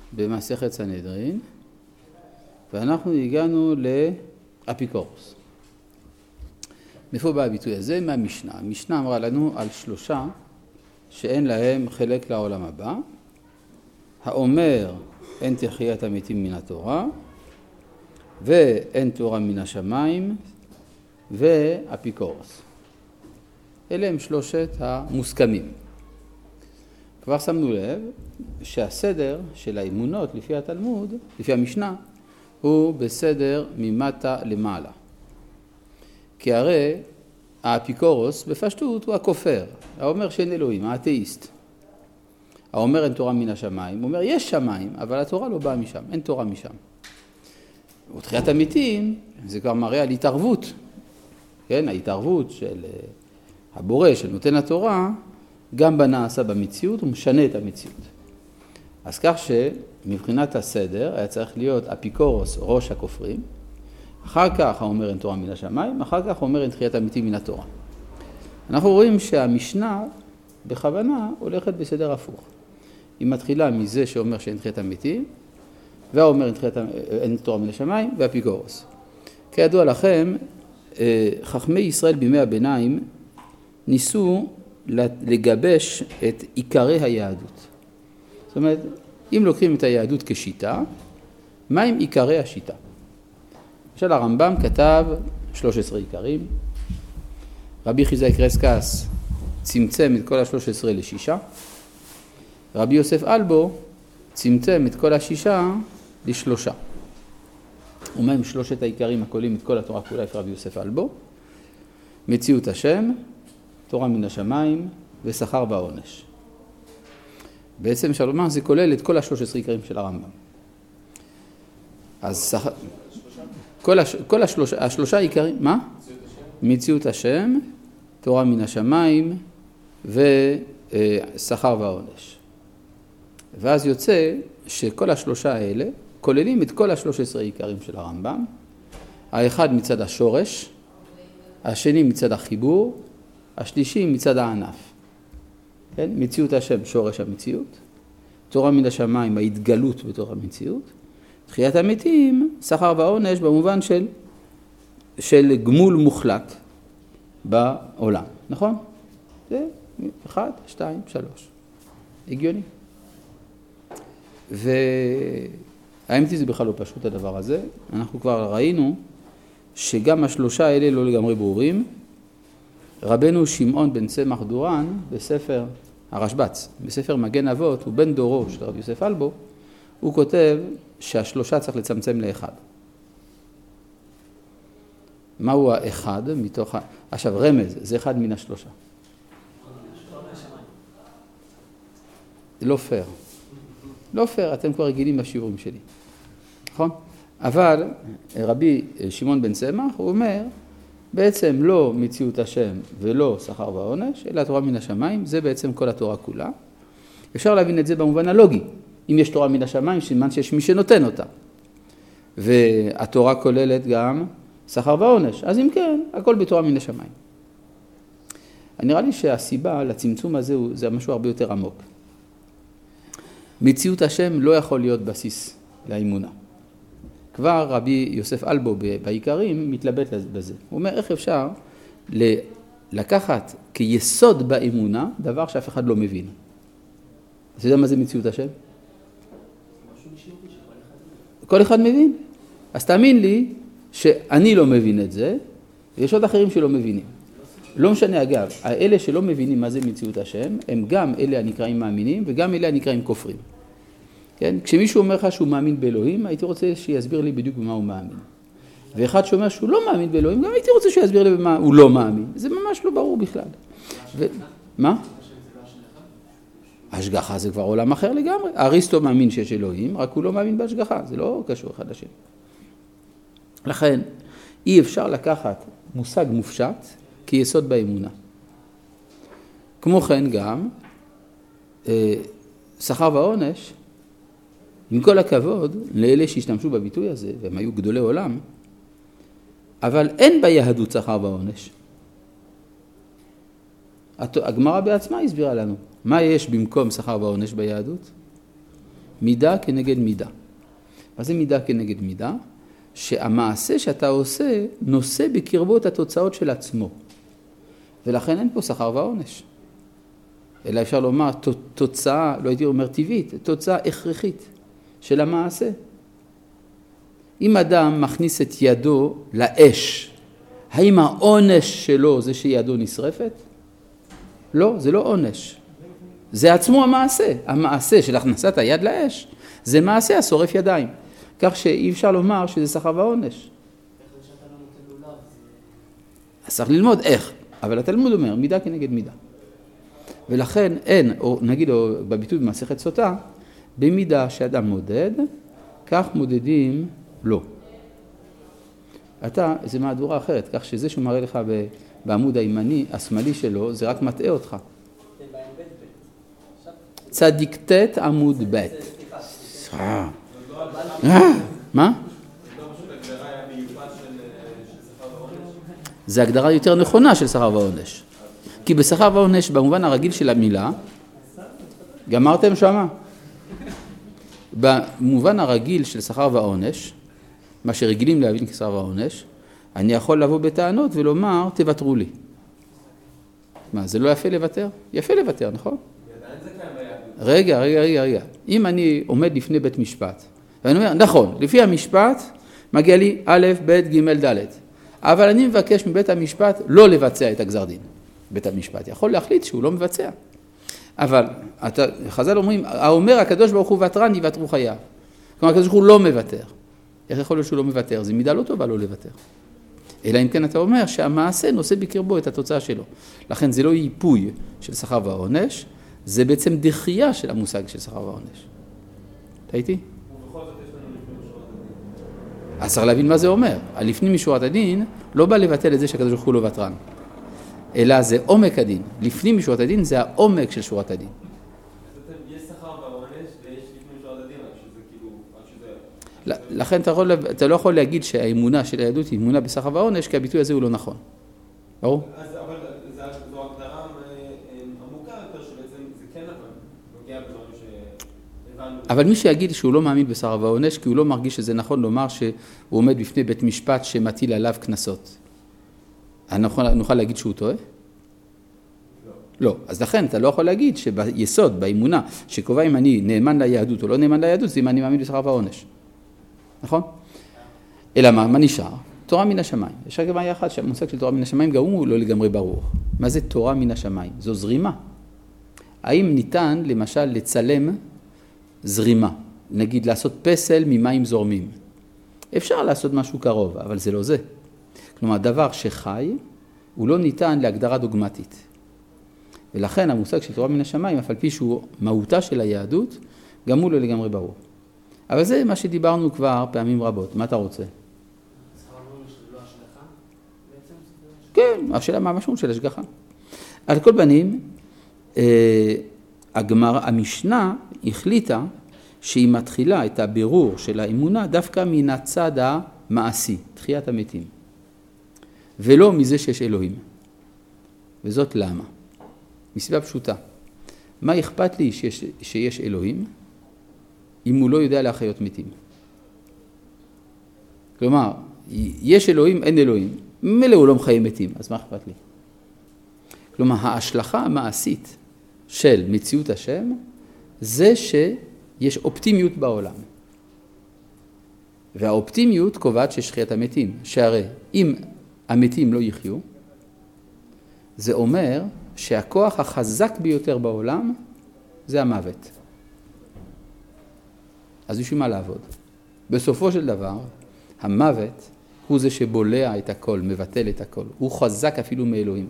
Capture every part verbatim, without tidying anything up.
במסכת סנהדרין, ואנחנו הגענו לאפיקורוס. מאיפה בא הביטוי הזה? מהמשנה. המשנה אמרה לנו על שלושה שאין להם חלק לעולם הבא. האומר אין תחיית המתים מן התורה, ואין תורה מן השמיים, ואפיקורוס. אלה הם שלושת המוסכמים. כבר שמנו לב שהסדר של האמונות לפי התלמוד, לפי המשנה, הוא בסדר ממטה למעלה. כי הרי האפיקורוס בפשטות הוא הכופר, האומר שאין אלוהים, האתאיסט. האומר אין תורה מן השמיים, הוא אומר יש שמיים, אבל התורה לא באה משם, אין תורה משם. ותחיית המתים זה כבר מראה על התערבות, כן? ההתערבות של הבורא, של נותן התורה, גם בנעשה במציאות, הוא משנה את המציאות. אז כך שמבחינת הסדר היה צריך להיות אפיקורוס, ראש הכופרים, אחר כך האומר אין תורה מן השמיים, אחר כך האומר אין תחיית המתים מן התורה. אנחנו רואים שהמשנה בכוונה הולכת בסדר הפוך. היא מתחילה מזה שאומר שאין תחיית המתים, והאומר אין, תחיית, אין תורה מן השמיים, ואפיקורוס. כידוע לכם, חכמי ישראל בימי הביניים ניסו לגבש את עיקרי היהדות. זאת אומרת, אם לוקחים את היהדות כשיטה, מה עם עיקרי השיטה? למשל הרמב"ם כתב שלושה עשר עיקרים, רבי חיזאי קרסקס צמצם את כל ה-שלוש עשרה לשישה, רבי יוסף אלבו צמצם את כל השישה לשלושה. ומה עם שלושת העיקרים הכוללים את כל התורה כולה לפי רבי יוסף אלבו? מציאות השם, תורה מן השמיים ושכר והעונש. בעצם אפשר לומר, זה כולל את כל ה-שלוש עשרה עיקרים של הרמב"ם. אז שכר... כל, הש... כל השלוש... השלושה עיקרים, מה? מציאות השם, תורה מן השמיים ושכר והעונש. ואז יוצא שכל השלושה האלה כוללים את כל ה-שלוש עשרה עיקרים של הרמב"ם. האחד מצד השורש, השני מצד החיבור, השלישי מצד הענף. כן? מציאות השם, שורש המציאות. תורה מן השמיים, ההתגלות בתוך המציאות. תחיית המתים, שכר והעונש במובן של, של גמול מוחלט בעולם. נכון? זה אחד, שתיים, שלוש. הגיוני. והאמת היא זה בכלל לא פשוט הדבר הזה. אנחנו כבר ראינו שגם השלושה האלה לא לגמרי ברורים. רבנו שמעון בן צמח דורן בספר הרשב"ץ, בספר מגן אבות, הוא בן דורו של רבי יוסף אלבו, הוא כותב שהשלושה צריך לצמצם לאחד. מהו האחד מתוך ה... עכשיו רמז, זה אחד מן השלושה. לא פייר. לא פייר, אתם כבר רגילים בשיעורים שלי. נכון? אבל רבי שמעון בן צמח, הוא אומר, בעצם לא מציאות השם ולא שכר והעונש, אלא תורה מן השמיים, זה בעצם כל התורה כולה. אפשר להבין את זה במובן הלוגי. אם יש תורה מן השמיים, סימן שיש מי שנותן אותה. והתורה כוללת גם שכר והעונש. אז אם כן, הכל בתורה מן השמיים. נראה לי שהסיבה לצמצום הזה זה משהו הרבה יותר עמוק. מציאות השם לא יכול להיות בסיס לאמונה. כבר רבי יוסף אלבו בעיקרים מתלבט בזה. הוא אומר איך אפשר לקחת כיסוד באמונה דבר שאף אחד לא מבין. אתה יודע מה זה מציאות השם? כל אחד מבין. אז תאמין לי שאני לא מבין את זה, ויש עוד אחרים שלא מבינים. לא משנה אגב, האלה שלא מבינים מה זה מציאות השם, הם גם אלה הנקראים מאמינים וגם אלה הנקראים כופרים. כן? כשמישהו אומר לך שהוא מאמין באלוהים, הייתי רוצה שיסביר לי בדיוק במה הוא מאמין. ואחד שאומר שהוא לא מאמין באלוהים, גם הייתי רוצה שיסביר לי במה הוא לא מאמין. זה ממש לא ברור בכלל. ו... מה? השגחה זה כבר עולם אחר לגמרי. אריסטו מאמין שיש אלוהים, רק הוא לא מאמין בהשגחה. זה לא קשור אחד לשני. לכן, אי אפשר לקחת מושג מופשט כיסוד באמונה. כמו כן גם, שכר והעונש, עם כל הכבוד לאלה שהשתמשו בביטוי הזה, והם היו גדולי עולם, אבל אין ביהדות שכר והעונש. הגמרא בעצמה הסבירה לנו, מה יש במקום שכר והעונש ביהדות? מידה כנגד מידה. מה זה מידה כנגד מידה? שהמעשה שאתה עושה נושא בקרבו את התוצאות של עצמו. ולכן אין פה שכר ועונש. אלא אפשר לומר תוצאה, לא הייתי אומר טבעית, תוצאה הכרחית של המעשה. אם אדם מכניס את ידו לאש, האם העונש שלו זה שידו נשרפת? לא, זה לא עונש. זה עצמו המעשה. המעשה של הכנסת היד לאש, זה מעשה השורף ידיים. כך שאי אפשר לומר שזה שכר ועונש. אז צריך ללמוד איך, אבל התלמוד אומר מידה כנגד מידה. ולכן אין, או נגיד או בביטוי במסכת סוטה, במידה שאדם מודד, כך מודדים לא. אתה, זה מהדורה אחרת, כך שזה שהוא מראה לך בעמוד הימני, השמאלי שלו, זה רק מטעה אותך. צדיק ת' עמוד ב'. מה? זה הגדרה יותר נכונה של שכר ועונש. כי בשכר ועונש, במובן הרגיל של המילה, גמרתם שמה? במובן הרגיל של שכר ועונש, מה שרגילים להבין כשכר ועונש, אני יכול לבוא בטענות ולומר, תוותרו לי. מה, זה לא יפה לוותר? יפה לוותר, נכון? רגע, רגע, רגע, רגע. אם אני עומד לפני בית משפט, ואני אומר, נכון, לפי המשפט, מגיע לי א', ב', ג', ד'. אבל אני מבקש מבית המשפט לא לבצע את הגזר דין. בית המשפט יכול להחליט שהוא לא מבצע. אבל אתה, חז"ל אומרים, האומר הקדוש ברוך הוא ותרן יוותרו חייו. כלומר, הקדוש ברוך הוא לא מוותר. איך יכול להיות שהוא לא מוותר? זה מידה לא טובה לא לוותר. אלא אם כן אתה אומר שהמעשה נושא בקרבו את התוצאה שלו. לכן זה לא ייפוי של שכר ועונש, זה בעצם דחייה של המושג של שכר ועונש. אתה איתי? אז צריך להבין מה זה אומר. לפנים משורת הדין לא בא לבטל את זה שהקדוש ברוך הוא לא ותרן. אלא זה עומק הדין. לפנים משורת הדין זה העומק של שורת הדין. יש שכר ועונש ויש לפנים משורת הדין, רק שזה כאילו, רק שזה... לכן אתה, יכול, אתה לא יכול להגיד שהאמונה של היהדות היא אמונה בשכר ועונש, כי הביטוי הזה הוא לא נכון. ברור? אז אבל זו הגדרה עמוקה יותר שבעצם זה כן אבל נוגע בדברים שהבנו. אבל מי שיגיד שהוא לא מאמין בשכר ועונש, כי הוא לא מרגיש שזה נכון לומר שהוא עומד בפני בית משפט שמטיל עליו קנסות. נוכל, נוכל להגיד שהוא טועה? לא. לא. אז לכן אתה לא יכול להגיד שביסוד, באמונה, שקובע אם אני נאמן ליהדות או לא נאמן ליהדות, זה אם אני מאמין בשכר ועונש. נכון? אלא מה? מה נשאר? תורה מן השמיים. יש רק בעיה אחת שהמושג של תורה מן השמיים גם הוא לא לגמרי ברור. מה זה תורה מן השמיים? זו זרימה. האם ניתן למשל לצלם זרימה? נגיד לעשות פסל ממים זורמים. אפשר לעשות משהו קרוב, אבל זה לא זה. כלומר, דבר שחי, הוא לא ניתן להגדרה דוגמטית. ולכן המושג של תורה מן השמיים, אף על פי שהוא מהותה של היהדות, גם הוא לא לגמרי ברור. אבל זה מה שדיברנו כבר פעמים רבות. מה אתה רוצה? כן, השאלה מה המשמעות של השגחה. על כל פנים, הגמרא, המשנה החליטה שהיא מתחילה את הבירור של האמונה דווקא מן הצד המעשי, תחיית המתים. ולא מזה שיש אלוהים. וזאת למה? מסיבה פשוטה. מה אכפת לי שיש, שיש אלוהים אם הוא לא יודע להחיות מתים? כלומר, יש אלוהים, אין אלוהים. מלא הוא לא מחיה מתים, אז מה אכפת לי? כלומר, ההשלכה המעשית של מציאות השם זה שיש אופטימיות בעולם. והאופטימיות קובעת שיש תחיית המתים. שהרי אם המתים לא יחיו, זה אומר שהכוח החזק ביותר בעולם זה המוות. אז בשביל מה לעבוד? בסופו של דבר, המוות הוא זה שבולע את הכל, מבטל את הכל. הוא חזק אפילו מאלוהים.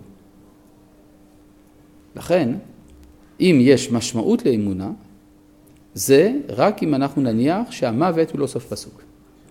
לכן, אם יש משמעות לאמונה, זה רק אם אנחנו נניח שהמוות הוא לא סוף פסוק.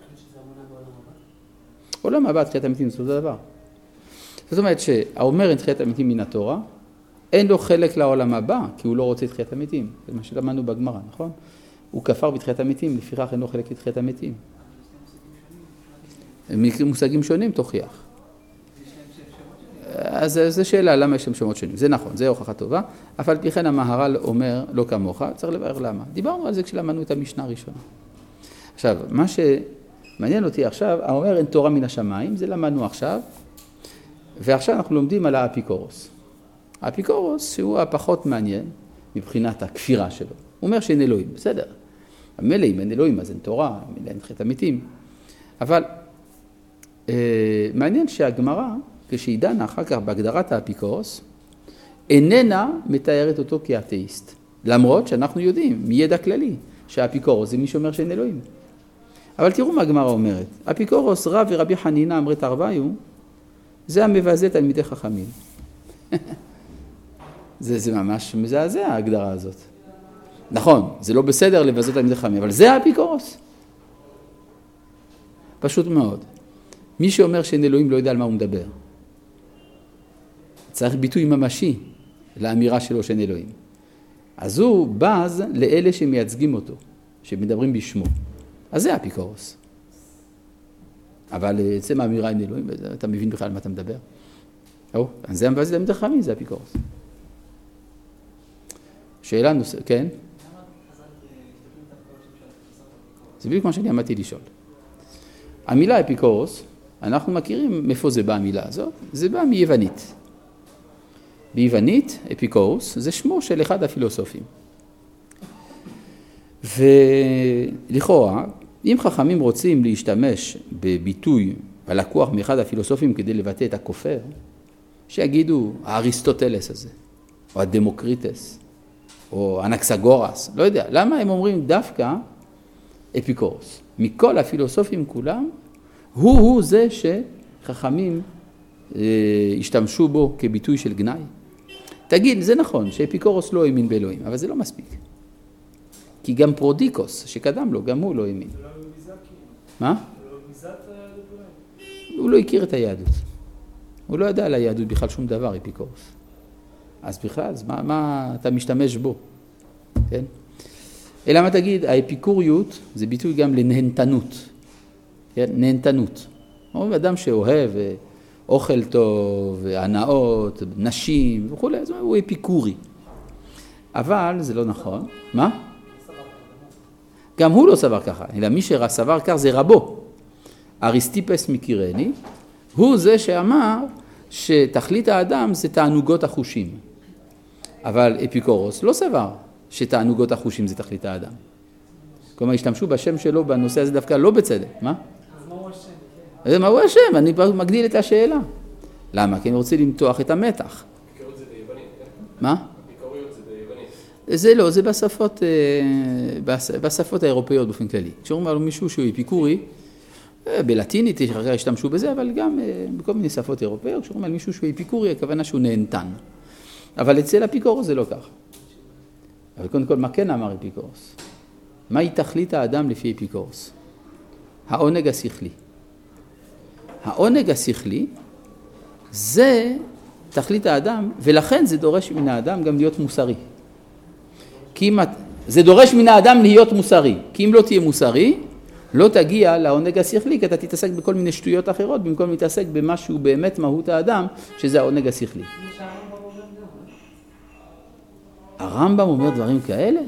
עולם הבא, תחיית המתים, זה אותו דבר. זאת אומרת שהאומר אין תחיית המתים מן התורה, אין לו חלק לעולם הבא, כי הוא לא רוצה תחיית המתים. זה מה שלמדנו בגמרא, נכון? הוא כפר בתחיית המתים, לפיכך אין לו חלק לתחיית המתים. מושגים שונים תוכיח. אז זו שאלה, למה יש שם שמות שונים? זה נכון, זה הוכחה טובה, אף על פי כן המהר"ל אומר לא כמוך, צריך לברר למה. דיברנו על זה כשלמדנו את המשנה הראשונה. עכשיו, מה שמעניין אותי עכשיו, האומר אין תורה מן השמיים, זה למדנו עכשיו, ועכשיו אנחנו לומדים על האפיקורוס. האפיקורוס הוא הפחות מעניין מבחינת הכפירה שלו. הוא אומר שאין אלוהים, בסדר. מילא אם אין אלוהים אז אין תורה, מילא אין חטא המתים. אבל אה, מעניין שהגמרא, כשהיא דנה אחר כך בהגדרת האפיקורוס, איננה מתארת אותו כאתאיסט. למרות שאנחנו יודעים מידע כללי שהאפיקורוס זה מי שאומר שאין אלוהים. אבל תראו מה הגמרא אומרת. אפיקורוס רב ורבי חנינה אמרי תרוויו, זה המבזה תלמידי חכמים. זה, זה ממש מזעזע ההגדרה הזאת. נכון, זה לא בסדר לבזות תלמידי חכמים, אבל זה האפיקורוס. פשוט מאוד. מי שאומר שאין אלוהים לא יודע על מה הוא מדבר. צריך ביטוי ממשי לאמירה שלו שאין אלוהים. אז הוא בז לאלה שמייצגים אותו, שמדברים בשמו. אז זה האפיקורוס. אבל זה מאמירה אין אלוהים, אתה מבין בכלל על מה אתה מדבר. או, אז זה המבזה תלמידי חכמים, זה האפיקורוס. שאלה נוספת, כן? זה בדיוק מה שאני עמדתי לשאול. המילה אפיקורוס, אנחנו מכירים מאיפה זה בא המילה הזאת, זה בא מיוונית. ביוונית, אפיקורוס, זה שמו של אחד הפילוסופים. ולכאורה, אם חכמים רוצים להשתמש בביטוי הלקוח מאחד הפילוסופים כדי לבטא את הכופר, שיגידו האריסטוטלס הזה, או הדמוקריטס, או אנקסגורס, לא יודע. למה הם אומרים דווקא אפיקורוס? מכל הפילוסופים כולם, הוא-הוא זה שחכמים אה, השתמשו בו כביטוי של גנאי. תגיד, זה נכון שאפיקורוס לא האמין באלוהים, אבל זה לא מספיק. כי גם פרודיקוס, שקדם לו, גם הוא לא האמין. זה לא רמיזה כאילו. מה? זה לא רמיזת היהדות. הוא לא הכיר את היהדות. הוא לא ידע על היהדות בכלל שום דבר, אפיקורוס. אז בכלל, אז מה, מה אתה משתמש בו? כן? אלא מה תגיד, האפיקוריות זה ביטוי גם לנהנתנות. כן? נהנתנות. הוא אדם שאוהב אוכל טוב, הנאות, נשים וכו', אז הוא אפיקורי. אבל זה לא נכון. מה? גם הוא לא סבר ככה, אלא מי שסבר כך זה רבו. אריסטיפס מקירני, הוא זה שאמר שתכלית האדם זה תענוגות החושים. אבל אפיקורוס לא סבר שתענוגות החושים זה תכלית האדם. כלומר, השתמשו בשם שלו בנושא הזה דווקא לא בצדק. מה? אז מה הוא השם? אז מה הוא השם? אני מגדיל את השאלה. למה? כי אני רוצה למתוח את המתח. אפיקוריות זה ביוונית, כן? מה? אפיקוריות זה ביוונית. זה לא, זה בשפות, בשפות האירופאיות באופן כללי. כשאומרים על מישהו שהוא אפיקורי, בלטינית השתמשו בזה, אבל גם בכל מיני שפות אירופאיות, כשאומרים על מישהו שהוא אפיקורי, הכוונה שהוא נהנתן. אבל אצל אפיקורוס זה לא כך. אבל קודם כל, מה כן אמר אפיקורוס? מהי תכלית האדם לפי אפיקורוס? העונג השכלי. העונג השכלי זה תכלית האדם, ולכן זה דורש מן האדם גם להיות מוסרי. כי אם זה דורש מן האדם להיות מוסרי, כי אם לא תהיה מוסרי, לא תגיע לעונג השכלי, כי אתה תתעסק בכל מיני שטויות אחרות, במקום להתעסק במשהו באמת מהות האדם, שזה העונג השכלי. הרמב"ם אומר דברים כאלה?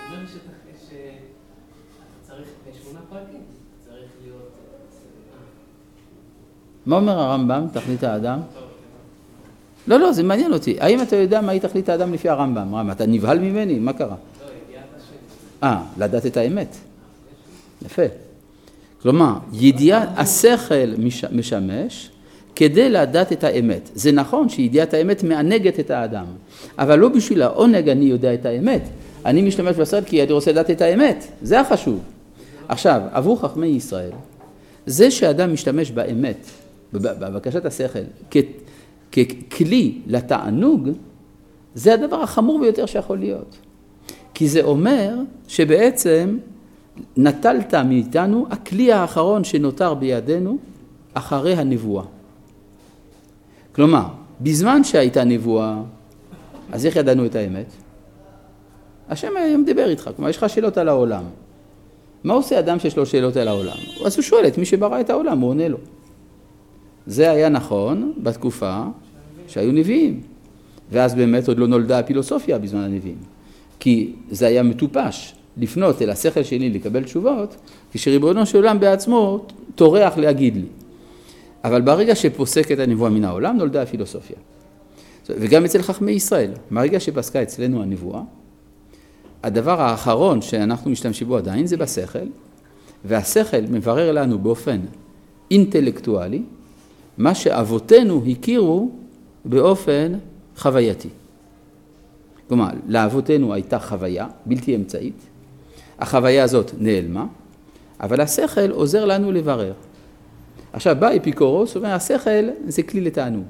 מה אומר הרמב"ם, תכלית האדם? לא, לא, זה מעניין אותי. האם אתה יודע מהי תכלית האדם לפי הרמב"ם? רמב"ם, אתה נבהל ממני? מה קרה? לא, ידיעת השם. אה, לדעת את האמת. יפה. כלומר, ידיעת השכל משמש כדי לדעת את האמת. זה נכון שידיעת האמת מענגת את האדם, אבל לא בשביל העונג אני יודע את האמת. אני משתמש בשכל כי אני רוצה לדעת את האמת. זה החשוב. עכשיו, עבור חכמי ישראל, זה שאדם משתמש באמת, בבקשת השכל, ככלי לתענוג, זה הדבר החמור ביותר שיכול להיות. כי זה אומר שבעצם נטלת מאיתנו הכלי האחרון שנותר בידינו אחרי הנבואה. כלומר, בזמן שהייתה נבואה, אז איך ידענו את האמת? השם היום מדבר איתך, כלומר, יש לך שאלות על העולם. מה עושה אדם שיש לו שאלות על העולם? אז הוא שואל את מי שברא את העולם, הוא עונה לו. זה היה נכון בתקופה שהיו נביאים. ואז באמת עוד לא נולדה הפילוסופיה בזמן הנביאים. כי זה היה מטופש לפנות אל השכל שלי לקבל תשובות, כשריבונו של עולם בעצמו תורח להגיד לי. אבל ברגע שפוסקת הנבואה מן העולם, נולדה הפילוסופיה. וגם אצל חכמי ישראל, ברגע שפסקה אצלנו הנבואה, הדבר האחרון שאנחנו משתמשים בו עדיין זה בשכל, והשכל מברר לנו באופן אינטלקטואלי, מה שאבותינו הכירו באופן חווייתי. כלומר, לאבותינו הייתה חוויה בלתי אמצעית, החוויה הזאת נעלמה, אבל השכל עוזר לנו לברר. עכשיו בא אפיקורוס, אומר, השכל זה כלי לתענוג.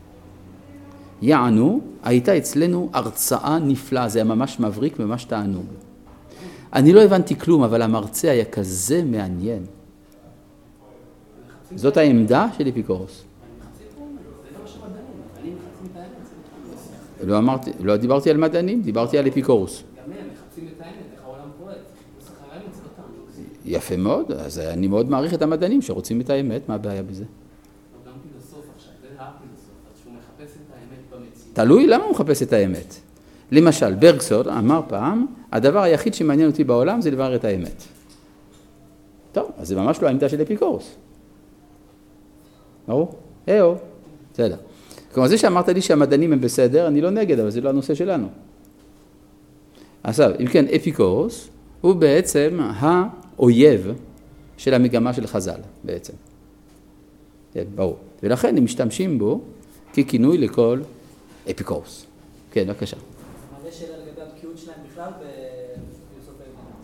יענו, הייתה אצלנו הרצאה נפלאה, זה היה ממש מבריק, ממש תענוג. אני לא הבנתי כלום, אבל המרצה היה כזה מעניין. זאת העמדה של אפיקורוס. לא אמרתי, לא דיברתי על מדענים, דיברתי על אפיקורוס. גם הם מחפשים את האמת, איך העולם פועל. יפה מאוד, אז אני מאוד מעריך את המדענים שרוצים את האמת, מה הבעיה בזה? גם פילוסוף עכשיו, זה הפילוסוף, אז שהוא מחפש את האמת במציאות. תלוי למה הוא מחפש את האמת. למשל, ברגסון אמר פעם, הדבר היחיד שמעניין אותי בעולם זה לברר את האמת. טוב, אז זה ממש לא העמדה של אפיקורוס. ברור? היו, בסדר. כלומר, זה שאמרת לי שהמדענים הם בסדר, אני לא נגד, אבל זה לא הנושא שלנו. עכשיו, אם כן, אפיקורוס הוא בעצם האויב של המגמה של חז"ל, בעצם. כן, ברור. ולכן הם משתמשים בו ככינוי לכל אפיקורוס. כן, בבקשה. מה זה שאלה לגבי הבקיאות שלהם בכלל בפילוסופיה יוונית?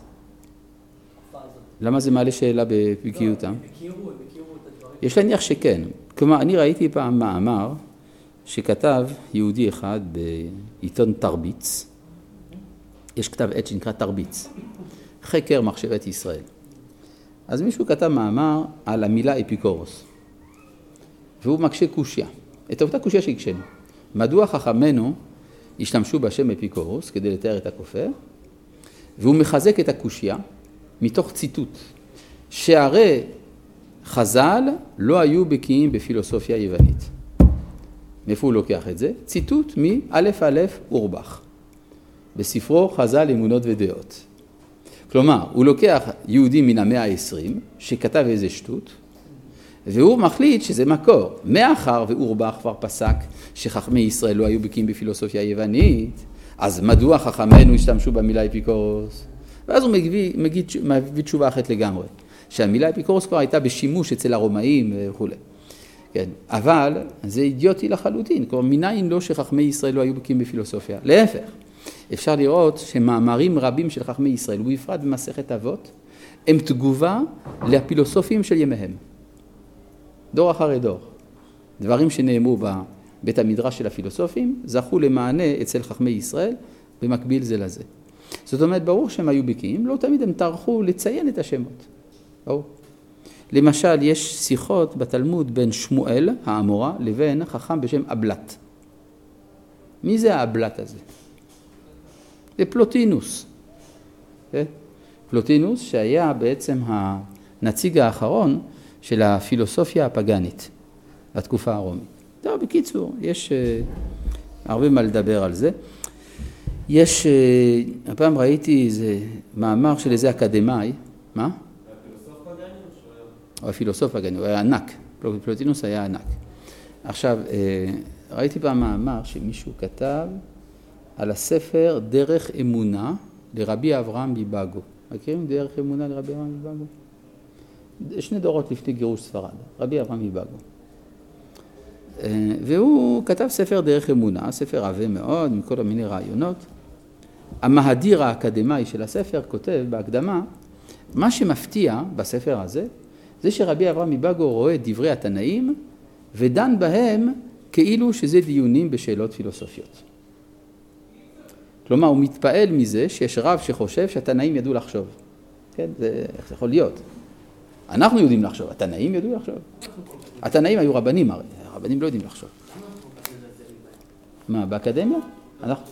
למה זה מעלה שאלה בבקיאותם? הם הכירו, הם הכירו את הדברים. יש להניח שכן. כלומר, אני ראיתי פעם מאמר שכתב יהודי אחד בעיתון תרביץ. יש כתב עת שנקרא תרביץ. חקר מחשבת ישראל. אז מישהו כתב מאמר על המילה אפיקורוס. והוא מקשה קושיה. את אותה קושיה שהקשנו. מדוע חכמנו השתמשו בשם אפיקורוס כדי לתאר את הכופר? והוא מחזק את הקושיה מתוך ציטוט. שהרי חז"ל לא היו בקיאים בפילוסופיה יוונית. מאיפה הוא לוקח את זה? ציטוט מאלף אלף אורבך. בספרו חז"ל אמונות ודעות. כלומר, הוא לוקח יהודי מן המאה העשרים, שכתב איזה שטות, והוא מחליט שזה מקור. מאחר ואורבך כבר פסק שחכמי ישראל לא היו בקיאים בפילוסופיה יוונית, אז מדוע חכמינו השתמשו במילה אפיקורוס? ואז הוא מביא, מביא, מביא תשובה אחת לגמרי, שהמילה אפיקורוס כבר הייתה בשימוש אצל הרומאים וכו'. כן, אבל זה אידיוטי לחלוטין, כלומר מניין לא שחכמי ישראל לא היו בקיאים בפילוסופיה. להפך, אפשר לראות שמאמרים רבים של חכמי ישראל, ובפרט במסכת אבות, הם תגובה לפילוסופים של ימיהם. דור אחרי דור. דברים שנאמרו בבית המדרש של הפילוסופים, זכו למענה אצל חכמי ישראל, במקביל זה לזה. זאת אומרת, ברור שהם היו בקיאים, לא תמיד הם טרחו לציין את השמות. ברור. למשל, יש שיחות בתלמוד בין שמואל, האמורה, לבין חכם בשם אבלת. מי זה האבלת הזה? זה פלוטינוס. פלוטינוס שהיה בעצם הנציג האחרון של הפילוסופיה הפגנית בתקופה הרומית. טוב, בקיצור, יש uh, הרבה מה לדבר על זה. יש, uh, הפעם ראיתי איזה מאמר של איזה אקדמאי, מה? הפילוסוף פגני או שהוא היה? הפילוסוף פגני, הוא היה ענק, פלוטינוס היה ענק. עכשיו, uh, ראיתי פעם מאמר שמישהו כתב על הספר דרך אמונה לרבי אברהם מבאגו. מכירים דרך אמונה לרבי אברהם מבאגו? שני דורות לפני גירוש ספרד, רבי אברהם מבאגו. והוא כתב ספר דרך אמונה, ספר עבה מאוד, מכל מיני רעיונות. המהדיר האקדמאי של הספר כותב בהקדמה, מה שמפתיע בספר הזה, זה שרבי אברהם מבאגו רואה את דברי התנאים, ודן בהם כאילו שזה דיונים בשאלות פילוסופיות. כלומר, הוא מתפעל מזה שיש רב שחושב שהתנאים ידעו לחשוב. כן, זה, איך זה יכול להיות? אנחנו יודעים לחשוב, התנאים ידעו לחשוב. התנאים היו רבנים הרי, הרבנים לא יודעים לחשוב. מה, באקדמיה? אנחנו...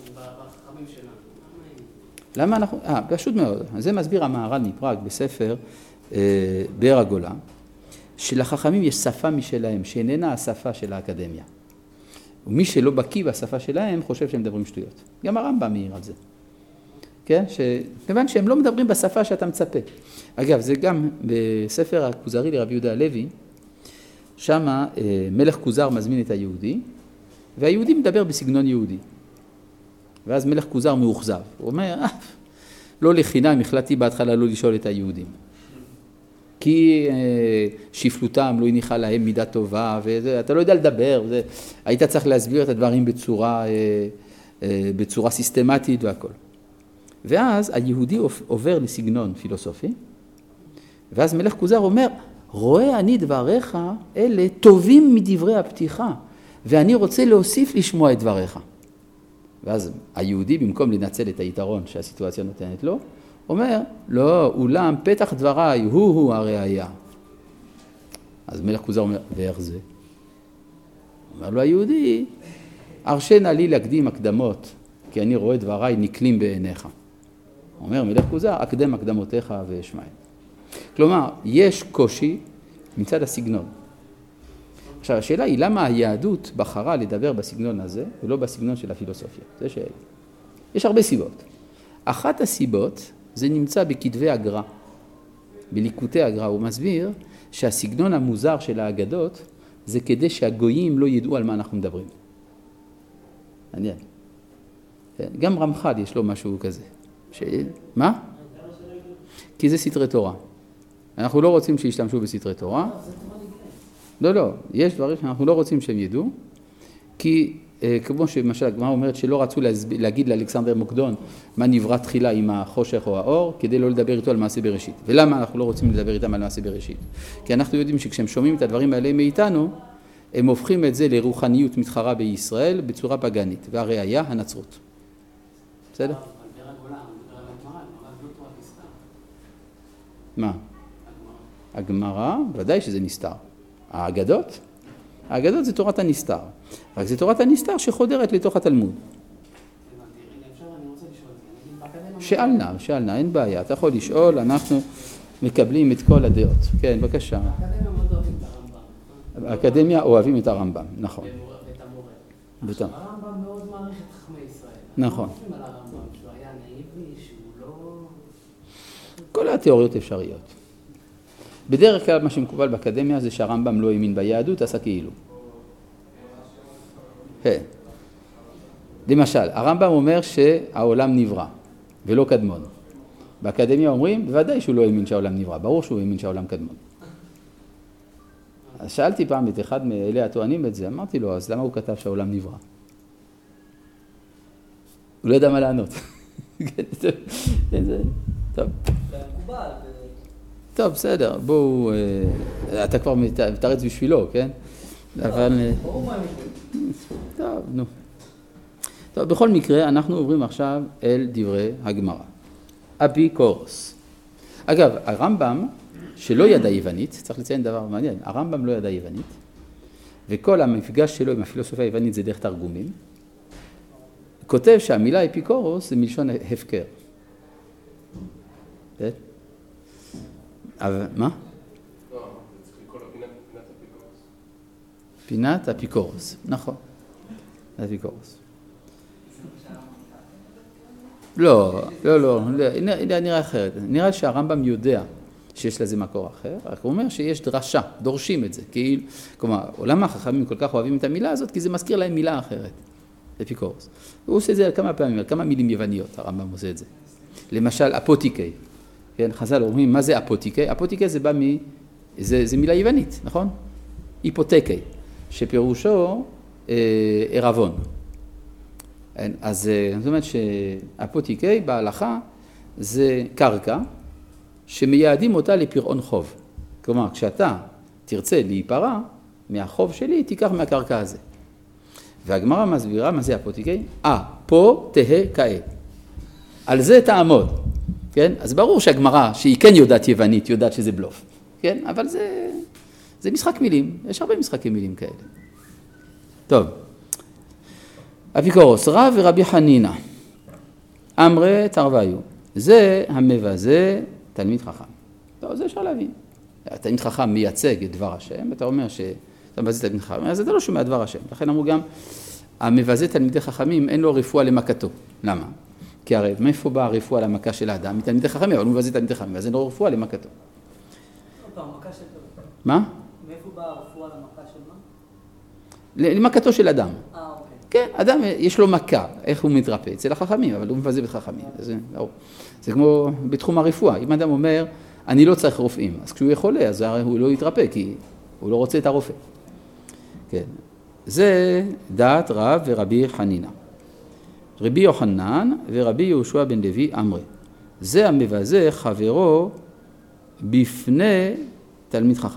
למה אנחנו... אה, פשוט מאוד. זה מסביר המהר"ל מפראג בספר אה, באר הגולה, שלחכמים יש שפה משלהם, שאיננה השפה של האקדמיה. ומי שלא בקיא בשפה שלהם חושב שהם מדברים שטויות. גם הרמב"ם מעיר על זה. כן? כיוון שהם לא מדברים בשפה שאתה מצפה. אגב, זה גם בספר הכוזרי לרבי יהודה הלוי, שם מלך כוזר מזמין את היהודי, והיהודי מדבר בסגנון יהודי. ואז מלך כוזר מאוכזב. הוא אומר, אה, לא לחינם, החלטתי בהתחלה לא לשאול את היהודים. כי שפלותם לא הניחה להם מידה טובה, ואתה לא יודע לדבר, וזה, היית צריך להסביר את הדברים בצורה, בצורה סיסטמטית והכל. ואז היהודי עובר לסגנון פילוסופי, ואז מלך כוזר אומר, רואה אני דבריך אלה טובים מדברי הפתיחה, ואני רוצה להוסיף לשמוע את דבריך. ואז היהודי, במקום לנצל את היתרון שהסיטואציה נותנת לו, אומר, לא, אולם פתח דבריי, הוא-הוא הראיה. אז מלך כוזר אומר, ואיך זה? אומר לו היהודי, הרשנה לי להקדים הקדמות, כי אני רואה דבריי נקלים בעיניך. אומר מלך כוזר, אקדם הקדמותיך ואשמע. כלומר, יש קושי מצד הסגנון. עכשיו, השאלה היא, למה היהדות בחרה לדבר בסגנון הזה, ולא בסגנון של הפילוסופיה? זה שאלה. יש הרבה סיבות. אחת הסיבות, זה נמצא בכתבי הגר"א. בליקוטי הגר"א הוא מסביר שהסגנון המוזר של האגדות, זה כדי שהגויים לא ידעו על מה אנחנו מדברים. מעניין. גם רמח"ל יש לו משהו כזה. ש... מה? כי זה סתרי תורה. אנחנו לא רוצים שישתמשו בסתרי תורה. לא, לא. יש דברים שאנחנו לא רוצים שהם ידעו, כי כמו שמשל הגמרא אומרת שלא רצו להגיד לאלכסנדר מוקדון מה נברא תחילה עם החושך או האור, כדי לא לדבר איתו על מעשה בראשית. ולמה אנחנו לא רוצים לדבר איתם על מעשה בראשית? כי אנחנו יודעים שכשהם שומעים את הדברים האלה מאיתנו, הם הופכים את זה לרוחניות מתחרה בישראל בצורה פגנית, והראיה הנצרות. בסדר? מה? הגמרא, ודאי שזה נסתר. האגדות? האגדות זה תורת הנסתר. רק זה תורת הנסתר שחודרת לתוך התלמוד. שאלנה, שאלנה, אין בעיה. אתה יכול לשאול, אנחנו מקבלים את כל הדעות. כן, בבקשה. האקדמיה אוהבים את הרמב"ם, נכון. ואת המורה. הרמב"ם מאוד מעריך את חכמי ישראל. נכון. מה חושבים על הרמב"ם? שהוא היה נאיבי, שהוא לא... כל התיאוריות אפשריות. בדרך כלל מה שמקובל באקדמיה זה שהרמב"ם לא האמין ביהדות, עשה כאילו. כן. למשל, הרמב"ם אומר שהעולם נברא, ולא קדמון. באקדמיה אומרים, בוודאי שהוא לא האמין שהעולם נברא, ברור שהוא האמין שהעולם קדמון. אז שאלתי פעם את אחד מאלה הטוענים את זה, אמרתי לו, אז למה הוא כתב שהעולם נברא? הוא לא ידע מה לענות. טוב. טוב, בסדר, בואו, אתה כבר מתרץ בשבילו, כן? אבל... טוב, נו. טוב, בכל מקרה, אנחנו עוברים עכשיו אל דברי הגמרא. אפיקורוס. אגב, הרמב"ם, שלא ידע יוונית, צריך לציין דבר מעניין, הרמב"ם לא ידע יוונית, וכל המפגש שלו עם הפילוסופיה היוונית זה דרך תרגומים, כותב שהמילה אפיקורוס זה מלשון הפקר. כן? אבל, מה? לא, זה צריך לקרוא לה פינת אפיקורוס. פינת אפיקורוס, נכון. אפיקורוס. לא, לא, לא, נראה אחרת. נראה שהרמב"ם יודע שיש לזה מקור אחר, רק הוא אומר שיש דרשה, דורשים את זה. כלומר, עולם החכמים כל כך אוהבים את המילה הזאת, כי זה מזכיר להם מילה אחרת. אפיקורוס. הוא עושה את זה על כמה פעמים, כמה מילים יווניות, הרמב"ם עושה את זה. למשל, אפוטיקי. כן, חז"ל אומרים, מה זה אפוטיקי? אפוטיקי זה בא מ... זה, זה מילה יוונית, נכון? היפותקי, שפירושו אה, ערבון. אז זאת אומרת שאפוטיקי בהלכה זה קרקע שמייעדים אותה לפרעון חוב. כלומר, כשאתה תרצה להיפרע מהחוב שלי, תיקח מהקרקע הזה. והגמרא מסבירה מה זה אפוטיקי? אה, פה תהה כאה. על זה תעמוד. כן? אז ברור שהגמרא, שהיא כן יודעת יוונית, יודעת שזה בלוף. כן? אבל זה, זה משחק מילים. יש הרבה משחקי מילים כאלה. טוב. אפיקורוס, רב ורבי חנינא, אמרי תרוויו, זה המבזה תלמיד חכם. טוב, זה אפשר להבין. תלמיד חכם מייצג את דבר השם, אתה אומר שאתה מבזה תלמיד חכם, אז אתה לא שומע דבר השם. לכן אמרו גם, המבזה תלמידי חכמים אין לו רפואה למכתו. למה? כי הרי מאיפה באה הרפואה למכה של האדם? מתלמידי חכמים, אבל הוא מבזה תלמידי חכמים, אז אין לו רפואה למכתו. מה? מאיפה באה הרפואה למכה של מה? למכתו של אדם. אה, אוקיי. כן, אדם יש לו מכה, איך הוא מתרפא? אצל החכמים, אבל הוא מבזה בחכמים. זה, זה כמו בתחום הרפואה. אם אדם אומר, אני לא צריך רופאים, אז כשהוא יהיה חולה, אז הוא לא יתרפא, כי הוא לא רוצה את הרופא. כן. זה דעת רב ורבי חנינה. רבי יוחנן ורבי יהושע בן לוי אמרי. זה המבזה חברו בפני תלמיד חכם.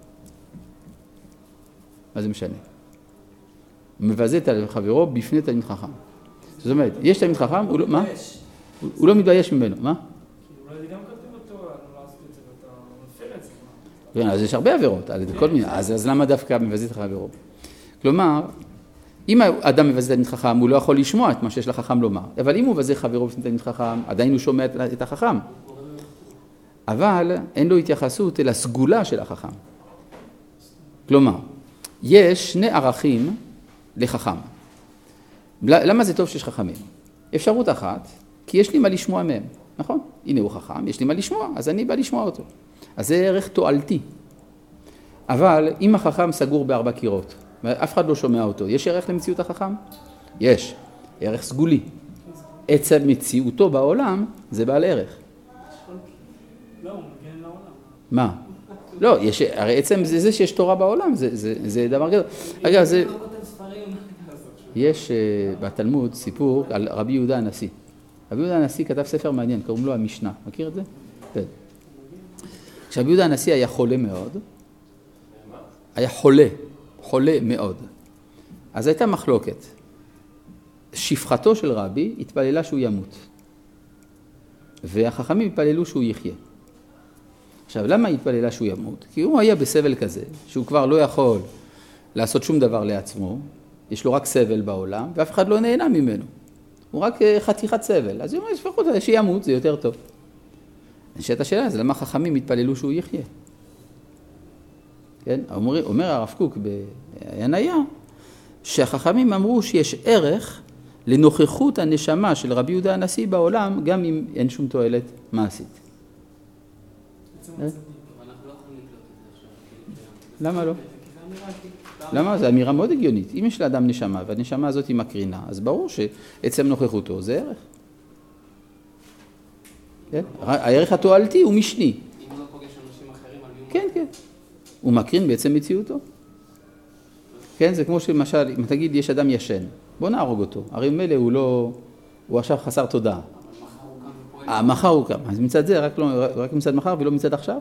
מה זה משנה? מבזה את חברו בפני תלמיד חכם. זאת אומרת, יש תלמיד חכם, הוא לא, מה? הוא לא מתבייש ממנו, מה? אולי זה גם כתוב בתורה, לא לעשות את זה, ואתה מפר את זה. כן, אז יש הרבה עבירות, כל מיני, אז למה דווקא מבזה את חברו? כלומר, אם האדם מבזה תלמיד חכם, הוא לא יכול לשמוע את מה שיש לחכם לומר, אבל אם הוא מבזה חברו בפני תלמיד חכם, עדיין הוא שומע את החכם. אבל אין לו התייחסות אל הסגולה של החכם. כלומר, יש שני ערכים לחכם. למה זה טוב שיש חכמים? אפשרות אחת, כי יש לי מה לשמוע מהם, נכון? הנה הוא חכם, יש לי מה לשמוע, אז אני בא לשמוע אותו. אז זה ערך תועלתי. אבל אם החכם סגור בארבע קירות, ואף אחד לא שומע אותו, יש ערך למציאות החכם? יש. ערך סגולי. עצם מציאותו בעולם זה בעל ערך. לא, הוא מגן לעולם. מה? לא, יש, הרי עצם זה, זה שיש תורה בעולם, זה, זה, זה דבר גדול. אגב, זה... יש uh, בתלמוד סיפור על רבי יהודה הנשיא. רבי יהודה הנשיא כתב ספר מעניין, קוראים לו המשנה. מכיר את זה? כן. כשרבי יהודה הנשיא היה חולה מאוד, היה חולה, חולה מאוד. אז הייתה מחלוקת. שפחתו של רבי התפללה שהוא ימות. והחכמים התפללו שהוא יחיה. עכשיו, למה התפללה שהוא ימות? כי הוא היה בסבל כזה, שהוא כבר לא יכול לעשות שום דבר לעצמו, יש לו רק סבל בעולם, ואף אחד לא נהנה ממנו. הוא רק חתיכת סבל. אז הוא אומר, לפחות שימות, זה יותר טוב. נשאלת השאלה, זה למה חכמים התפללו שהוא יחיה? כן? אומר, אומר הרב קוק בעייניה, שהחכמים אמרו שיש ערך לנוכחות הנשמה של רבי יהודה הנשיא בעולם, גם אם אין שום תועלת מעשית. למה לא? למה? זו אמירה מאוד הגיונית. אם יש לאדם נשמה, והנשמה הזאת היא מקרינה, אז ברור שעצם נוכחותו זה ערך. הערך התועלתי הוא משני. אם הוא לא פוגש אנשים אחרים על יום... כן, כן. הוא מקרין בעצם מציאותו. כן, זה כמו שלמשל, אם תגיד, יש אדם ישן, בוא נהרוג אותו. הרי מלא הוא לא... הוא עכשיו חסר תודעה. מחר הוא קם. אז מצד זה, רק, לא, רק מצד מחר ולא מצד עכשיו?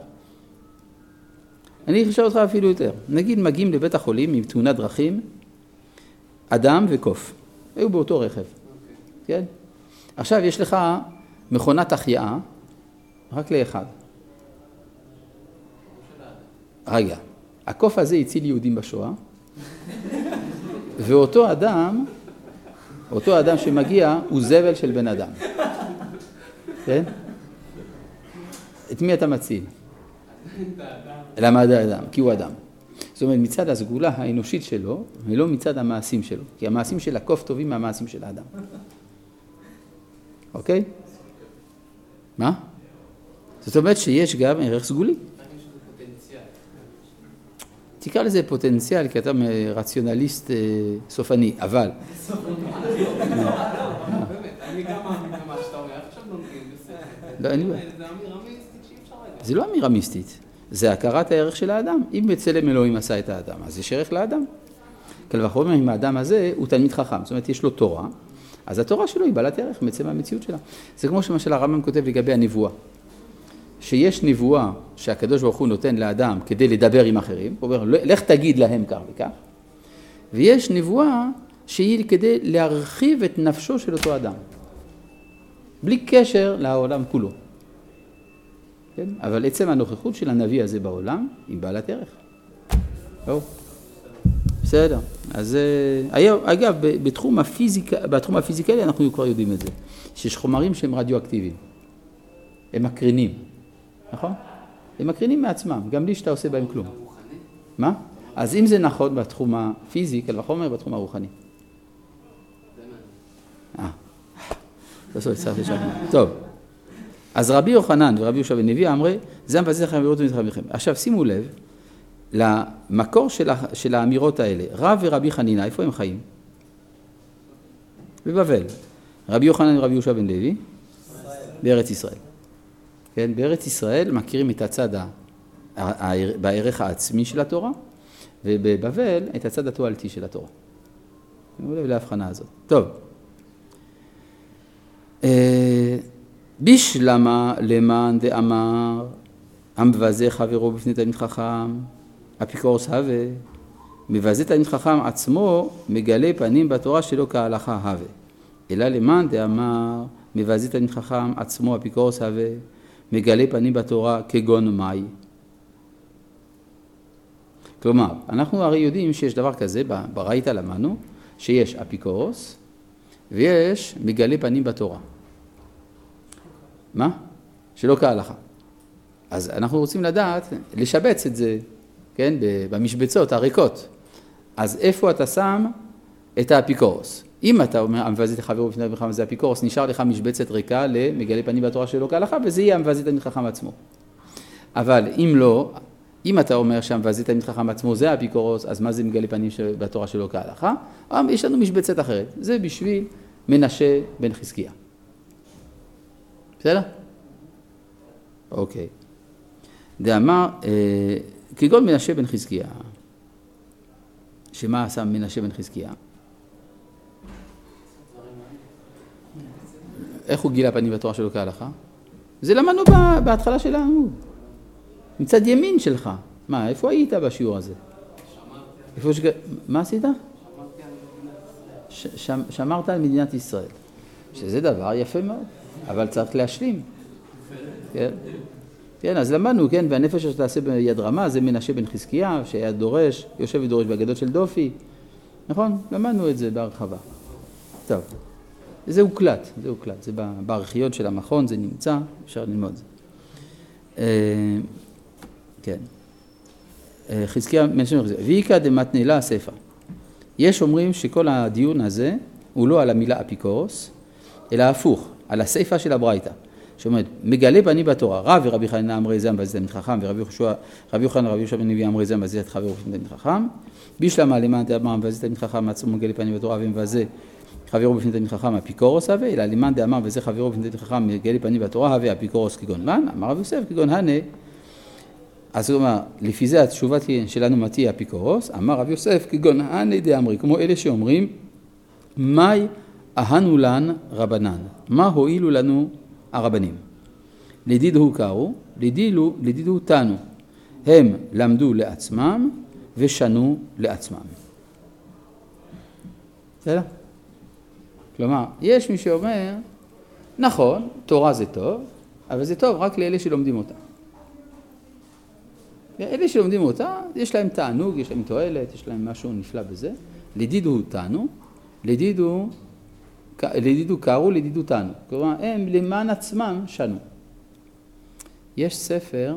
אני חושב אותך אפילו יותר. נגיד מגיעים לבית החולים עם תאונת דרכים, אדם וקוף. היו באותו רכב. כן? עכשיו יש לך מכונת החייאה, רק לאחד. רגע, הקוף הזה הציל יהודים בשואה, ואותו אדם, אותו אדם שמגיע הוא זבל של בן אדם. כן? את מי אתה מציל? למה האדם? כי הוא אדם. זאת אומרת, מצד הסגולה האנושית שלו, ולא מצד המעשים שלו. כי המעשים של הקוף טובים מהמעשים של האדם. אוקיי? מה? זאת אומרת שיש גם ערך סגולי. תקרא לזה פוטנציאל, כי אתה רציונליסט סופני, אבל... אני גם מאמין במה שאתה אומר, עכשיו נוגעים, בסדר. לא, אין לי בעיה. זה אמירה מיסטית שאי אפשר רגע. זה לא אמירה מיסטית, זה הכרת הערך של האדם. אם בצלם אלוהים עשה את האדם, אז יש ערך לאדם. קל וחומר, אם האדם הזה הוא תלמיד חכם, זאת אומרת, יש לו תורה, אז התורה שלו היא בעלת ערך בעצם המציאות שלה. זה כמו שמשל הרמב"ם כותב לגבי הנבואה. שיש נבואה שהקדוש ברוך הוא נותן לאדם כדי לדבר עם אחרים, הוא אומר, לך תגיד להם כך וכך, ויש נבואה שהיא כדי להרחיב את נפשו של אותו אדם, בלי קשר לעולם כולו. כן? אבל עצם הנוכחות של הנביא הזה בעולם היא בעלת ערך. או. בסדר. אז אגב, בתחום הפיזיקה, בתחום הפיזיקלי אנחנו כבר יודעים את זה, שיש חומרים שהם רדיואקטיביים. הם מקרינים. נכון? הם מקרינים מעצמם, גם בלי שאתה עושה בהם כלום. מה? אז אם זה נכון בתחום הפיזי, קל וחומר בתחום הרוחני. תעשו את סרטי שם. טוב. אז רבי יוחנן ורבי יהושע בן לוי אמרי, זה מבזה לכם אמירות ומתחם לכם. עכשיו שימו לב, למקור של, של האמירות האלה, רב ורבי חנינה, איפה הם חיים? בבבל. רבי יוחנן ורבי יהושע בן לוי, בארץ ישראל. כן, בארץ ישראל מכירים את הצד בערך העצמי של התורה, ובבבל את הצד התועלתי של התורה. שימו לב להבחנה הזאת. טוב. בשלמה למען דאמר, המבזה חברו בפני תלמיד חכם, אפיקורס הווה, מבזה תלמיד חכם עצמו, מגלה פנים בתורה שלו כהלכה הווה. אלא למען דאמר, מבזה תלמיד חכם עצמו, אפיקורס הווה, מגלה פנים בתורה כגון מאי. כלומר, אנחנו הרי יודעים שיש דבר כזה, ברייתא למדנו, שיש אפיקורס, ויש מגלה פנים בתורה. מה? שלא כהלכה. אז אנחנו רוצים לדעת, לשבץ את זה, כן, במשבצות הריקות. אז איפה אתה שם את האפיקורס? אם אתה אומר, המבזה את חברו בפני תלמיד חכם זה אפיקורס, נשאר לך משבצת ריקה למגלה פנים בתורה שלא כהלכה, וזה יהיה המבזה את תלמיד חכם עצמו. אבל אם לא, אם אתה אומר שהמבזה את תלמיד חכם עצמו זה האפיקורס, אז מה זה מגלה פנים בתורה שלא כהלכה? יש לנו משבצת אחרת. זה בשביל מנשה בן חזקיה. בסדר? אוקיי. דאמר, כגון מנשה בן חזקיה, שמה עשה מנשה בן חזקיה? איך הוא גילה פנים בתורה שלו כהלכה? זה למדנו בהתחלה של העמוד. מצד ימין שלך. מה, איפה היית בשיעור הזה? איפה ש... מה עשית? שמרת על מדינת ישראל. שזה דבר יפה מאוד, אבל צריך להשלים. כן? כן, אז למדנו, כן, והנפש שתעשה ביד רמה, זה מנשה בן חזקיה, שהיה דורש, יושב ודורש באגדות של דופי. נכון? למדנו את זה בהרחבה. טוב. זה הוקלט, זה הוקלט. זה בארכיון של המכון, זה נמצא, אפשר ללמוד זה. כן. חזקיה מנשה בן חזקיה. ויקא דמתנה לה הספר. יש אומרים שכל הדיון הזה הוא לא על המילה אפיקורס, אלא הפוך, על הספר של הברייתא. שאומרת, מגלה פנים בתורה, רב ורבי חנינא אמרי זה המבזה תלמיד חכם, ורבי יוחנן ורבי יהושע בן לוי אמרי זה המבזה את חברו בפני תלמיד חכם, בשלמה למען דאמר המבזה תלמיד חכם עצמו מגלה פנים בתורה ומבזה חברו בפני תלמיד חכם אפיקורוס הווה, אלא למען דאמר וזה חברו בפני תלמיד חכם מגלה פנים בתורה הווה אפיקורוס כגון מן, אמר רבי יוסף כגון הנה. אז הוא אומר, לפי זה התשובה שלנו מה תהיה אפיקורוס, אמר רבי יוסף כגון הנה דאמרי, כמו אלה שאומרים, מאי אהנו לן רבנן, מה הועילו לנו הרבנים. לדידו קראו, לדידו, לדידו תנו. הם למדו לעצמם ושנו לעצמם. בסדר? כלומר, יש מי שאומר, נכון, תורה זה טוב, אבל זה טוב רק לאלה שלומדים אותה. אלה שלומדים אותה, יש להם תענוג, יש להם תועלת, יש להם משהו נפלא בזה. לדידו תנו, לדידו לדידו קראו, לדידו תנו. כלומר, הם למען עצמם שנו. יש ספר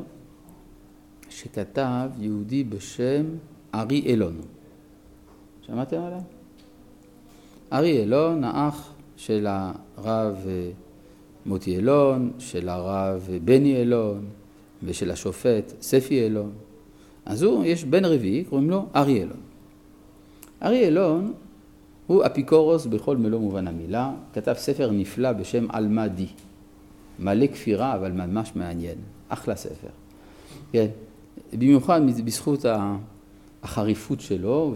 שכתב יהודי בשם ארי אלון. שמעתם עליו? ארי אלון, האח של הרב מוטי אלון, של הרב בני אלון ושל השופט ספי אלון. אז הוא, יש בן רביעי, קוראים לו ארי אלון. ארי אלון הוא אפיקורוס בכל מלוא מובן המילה, כתב ספר נפלא בשם אלמדי. מלא כפירה, אבל ממש מעניין. אחלה ספר. כן. במיוחד בזכות החריפות שלו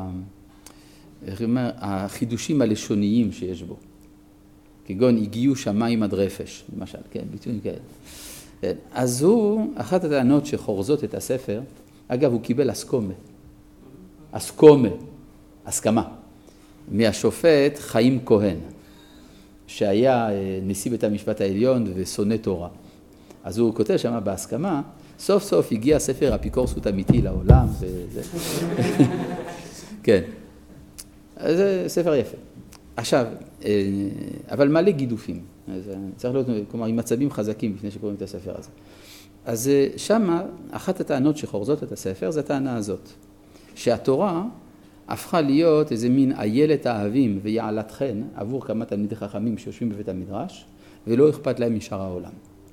והחידושים הלשוניים שיש בו. כגון הגיעו שמיים עד רפש, למשל, כן, ביטויים כאלה. כן. אז הוא, אחת הטענות שחורזות את הספר, אגב, הוא קיבל אסקומה. אסקומה, הסכמה. מהשופט חיים כהן, שהיה נשיא בית המשפט העליון ושונא תורה. אז הוא כותב שם בהסכמה, סוף סוף הגיע ספר אפיקורסות אמיתי לעולם. וזה. כן, זה ספר יפה. עכשיו, אבל מלא גידופים. צריך להיות, כלומר, עם מצבים חזקים לפני שקוראים את הספר הזה. אז שמה, אחת הטענות שחורזות את הספר, זה הטענה הזאת, שהתורה הפכה להיות איזה מין איילת האהבים ויעלת חן עבור כמה תלמידי חכמים שיושבים בבית המדרש, ולא אכפת להם משאר העולם.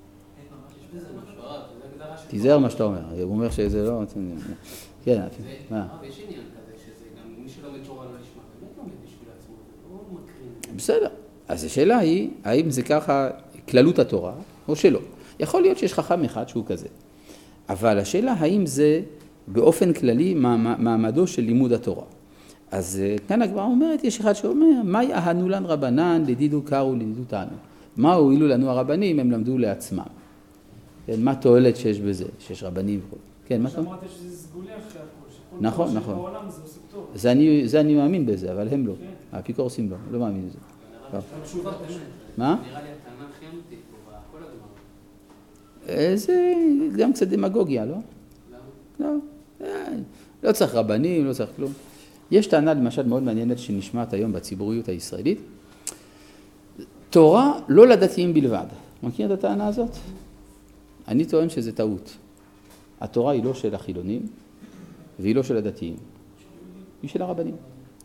תיזהר מה שאתה אומר, הוא אומר שזה לא... כן, מה? יש עניין כזה שזה גם מי שלומד תורה לא ישמע, באמת לומד בשביל עצמו, זה לא מקרין. בסדר, אז השאלה היא, האם זה ככה כללות התורה או שלא. יכול להיות שיש חכם אחד שהוא כזה, אבל השאלה האם זה באופן כללי מעמדו של לימוד התורה. אז כאן הגמרא אומרת, יש אחד שאומר, מה יענו לן רבנן לדידו קרו לדידו תענו? מה הועילו לנו הרבנים, הם למדו לעצמם. כן, מה תועלת שיש בזה, שיש רבנים וכו'. כן, מה אתה אומר? שאמרת שזה סגולי אחרי הכל. נכון, שכל נכון. בעולם זה עושה טוב. זה אני, זה אני מאמין בזה, אבל הם לא. האפיקורסים לא, לא מאמין בזה. התשובה פשוט. מה? נראה לי הטענה הכי אמיתית פה בכל הגמרא. זה גם קצת דמגוגיה, לא? למה? לא. לא צריך רבנים, לא צריך כלום. יש טענה למשל מאוד מעניינת שנשמעת היום בציבוריות הישראלית. תורה לא לדתיים בלבד. מכיר את הטענה הזאת? אני טוען שזה טעות. התורה היא לא של החילונים והיא לא של הדתיים. היא של הרבנים.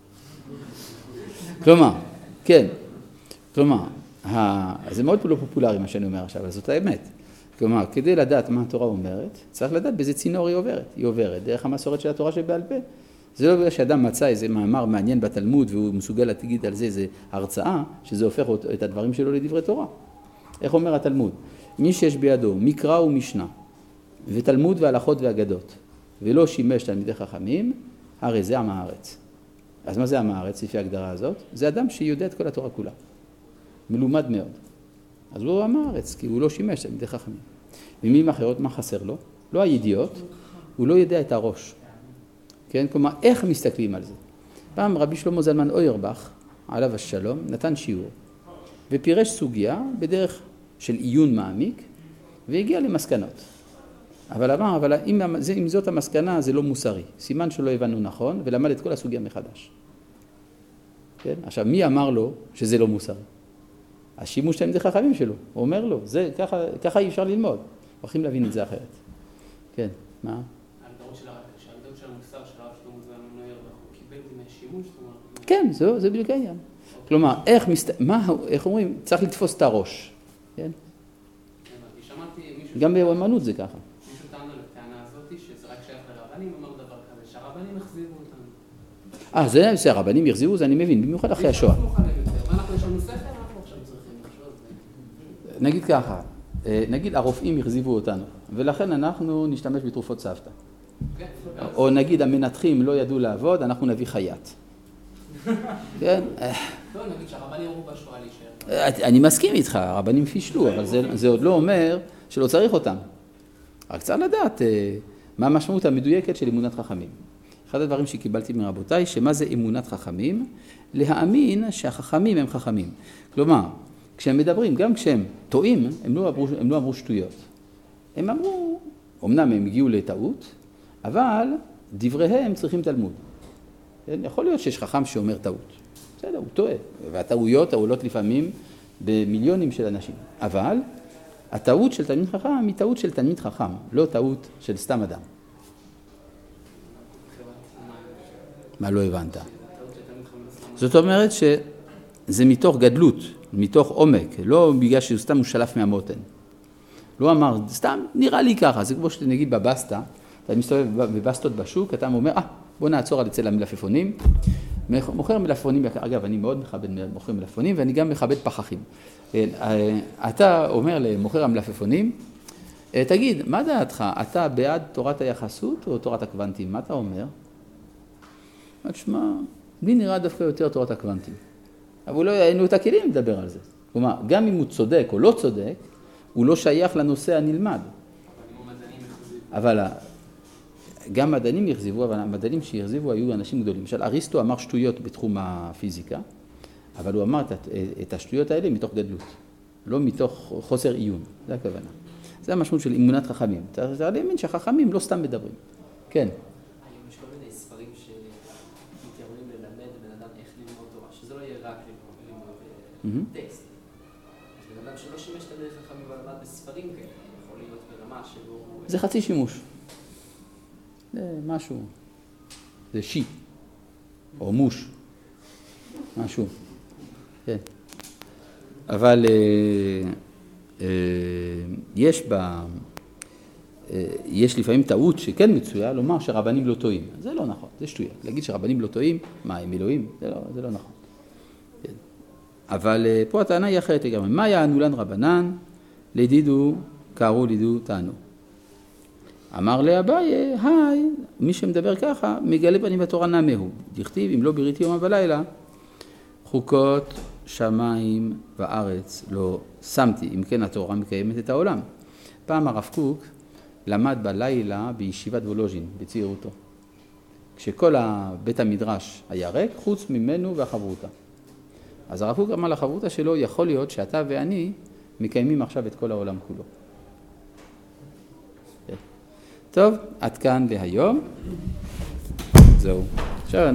כלומר, כן. כלומר, זה מאוד לא פופולרי מה שאני אומר עכשיו, אבל זאת האמת. כלומר, כדי לדעת מה התורה אומרת, צריך לדעת באיזה צינור היא עוברת. היא עוברת דרך המסורת של התורה שבעל פה. זה לא בגלל שאדם מצא איזה מאמר מעניין בתלמוד והוא מסוגל להגיד על זה איזה הרצאה, שזה הופך את הדברים שלו לדברי תורה. איך אומר התלמוד? מי שיש בידו מקרא ומשנה, ותלמוד והלכות ואגדות, ולא שימש תלמידי חכמים, הרי זה עם הארץ. אז מה זה עם הארץ לפי ההגדרה הזאת? זה אדם שיודע את כל התורה כולה. מלומד מאוד. אז הוא עם הארץ, כי הוא לא שימש תלמידי חכמים. במילים אחרות, מה חסר לו? לא הידיעות, הוא לא יודע את הראש. כן? כלומר, איך מסתכלים על זה? פעם רבי שלמה זלמן אוירבך, עליו השלום, נתן שיעור, ופירש סוגיה בדרך של עיון מעמיק, והגיע למסקנות. אבל אמר, אבל אם, אם זאת המסקנה, זה לא מוסרי. סימן שלא הבנו נכון, ולמד את כל הסוגיה מחדש. כן? עכשיו, מי אמר לו שזה לא מוסרי? השימוש תלמידי חכמים שלו. הוא אומר לו, זה, ככה, ככה אי אפשר ללמוד. הולכים להבין את זה אחרת. כן, מה? ההגדרות של המוסר של הרב שלמה זלמן אוירבך, הוא קיבל מהשימוש, זאת אומרת... כן, זה, זה בדיוק העניין. כלומר, איך, מסת... מה, איך אומרים? צריך לתפוס את הראש. כן? גם באמנות זה ככה. מישהו טען על הטענה הזאת, שזה רק שייך לרבנים, אמר דבר כזה, שהרבנים החזירו אותנו. אה, זה, זה הרבנים יחזירו, זה אני מבין, במיוחד אחרי השואה. ואנחנו יש לנו ספר, אנחנו עכשיו צריכים לחשוב. נגיד ככה, נגיד הרופאים יחזירו אותנו, ולכן אנחנו נשתמש בתרופות סבתא. או נגיד המנתחים לא ידעו לעבוד, אנחנו נביא חייט. כן? לא, נגיד שהרבנים אמרו בשואה להישאר. אני מסכים איתך, הרבנים פישלו, אבל זה, זה עוד לא אומר שלא צריך אותם. רק צריך לדעת מה המשמעות המדויקת של אמונת חכמים. אחד הדברים שקיבלתי מרבותיי, שמה זה אמונת חכמים? להאמין שהחכמים הם חכמים. כלומר, כשהם מדברים, גם כשהם טועים, הם לא אמרו, הם לא אמרו שטויות. הם אמרו, אמנם הם הגיעו לטעות, אבל דבריהם צריכים תלמוד. יכול להיות שיש חכם שאומר טעות. בסדר, הוא טועה. והטעויות עולות לפעמים במיליונים של אנשים. אבל הטעות של תלמיד חכם היא טעות של תלמיד חכם, לא טעות של סתם אדם. מה לא הבנת? זאת אומרת שזה מתוך גדלות, מתוך עומק, לא בגלל שהוא סתם הוא שלף מהמותן. לא אמר, סתם נראה לי ככה, זה כמו שנגיד בבסטה, אתה מסתובב בבסטות בשוק, אתה אומר, אה, בוא נעצור על אצל המלפפונים. מוכר מלפפונים, אגב, אני מאוד מכבד מוכר מלפפונים, ואני גם מכבד פחחים. אתה אומר למוכר המלפפונים, תגיד, מה דעתך? אתה בעד תורת היחסות או תורת הקוונטים? מה אתה אומר? תשמע, לי נראה דווקא יותר תורת הקוונטים. אבל לא היינו את הכלים לדבר על זה. כלומר, גם אם הוא צודק או לא צודק, הוא לא שייך לנושא הנלמד. אבל גם מדענים יחזיבו, אבל המדענים שיחזיבו היו אנשים גדולים. למשל, אריסטו אמר שטויות בתחום הפיזיקה, אבל הוא אמר את השטויות האלה מתוך גדלות, לא מתוך חוסר עיון. זה הכוונה. זה המשמעות של אמונת חכמים. צריך להאמין שהחכמים לא סתם מדברים. כן. היום יש כל מיני ספרים שמתיימרים ללמד בן אדם איך ללמוד תורה, שזה לא יהיה רק ללמוד טקסט. בן אדם שלא שימש תלמידי חכמים ולמד בספרים כאלה, יכול להיות ברמה שלו... זה חצי שימוש. זה משהו. זה שי. או מוש, משהו, כן. אבל אה, אה, יש בה, אה, יש לפעמים טעות שכן מצויה לומר שרבנים לא טועים. זה לא נכון, זה שטויה. להגיד שרבנים לא טועים, מה, הם אלוהים? זה לא, זה לא נכון. כן. אבל אה, פה הטענה היא אחרת לגמרי. מה יענו לן רבנן? לדידו, קראו לידו טענו. אמר לאביי, היי, מי שמדבר ככה, מגלה פנים בתורה נאמהו. דכתיב, אם לא ביריתי יום בלילה, חוקות שמיים וארץ לא שמתי. אם כן, התורה מקיימת את העולם. פעם הרב קוק למד בלילה בישיבת וולוז'ין, בצעירותו. כשכל בית המדרש היה ריק, חוץ ממנו והחברותה. אז הרב קוק אמר לחברותה שלו, יכול להיות שאתה ואני מקיימים עכשיו את כל העולם כולו. טוב, עד כאן להיום. זהו. עכשיו